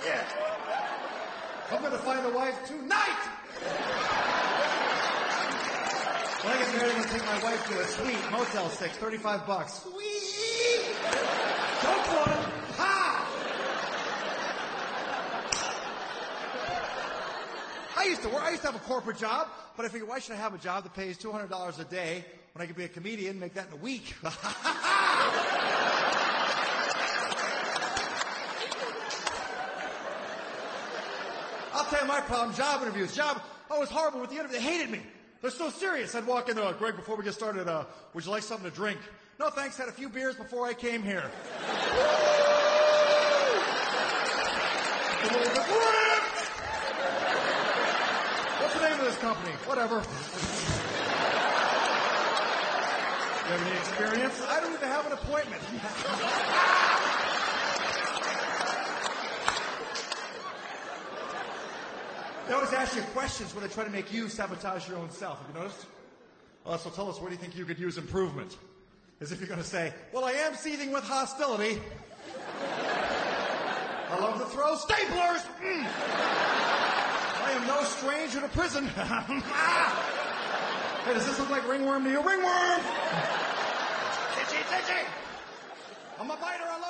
Yeah. I'm going to find a wife tonight. When I get married, I'm going to take my wife to a suite, Motel 6, $35. Sweet. Don't want it. Ha! I used to have a corporate job, but I figured, why should I have a job that pays $200 a day when I could be a comedian and make that in a week? I'll tell you my problem, job interviews. I was horrible with the interview. They hated me. They're so serious. I'd walk in there, Greg, before we get started, would you like something to drink? No, thanks. Had a few beers before I came here. What's the name of this company? Whatever. You have any experience? I don't even have an appointment. They always ask you questions when they try to make you sabotage your own self. Have you noticed? Well, so tell us, where do you think you could use improvement? As if you're going to say, well, I am seething with hostility. I love to throw staplers. I am no stranger to prison. Hey, does this look like ringworm to you? Ringworm! Itchy, itchy. I'm a biter. I love